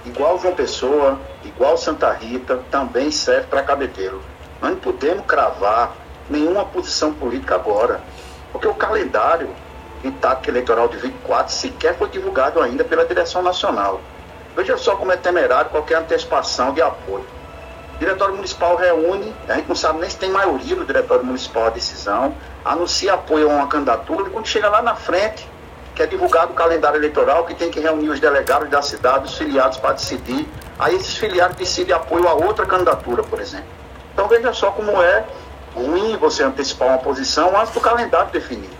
igual João Pessoa, igual Santa Rita, também serve para Cabedelo. Nós não podemos cravar nenhuma posição política agora, porque o calendário de tática eleitoral de 24 sequer foi divulgado ainda pela direção nacional. Veja só como é temerário qualquer antecipação de apoio. O Diretório Municipal reúne, a gente não sabe nem se tem maioria do Diretório Municipal a decisão, anuncia apoio a uma candidatura, e quando chega lá na frente, que é divulgado o calendário eleitoral, que tem que reunir os delegados da cidade, os filiados para decidir, aí esses filiados decidem apoio a outra candidatura, por exemplo. Então veja só como é ruim você antecipar uma posição antes do calendário definido.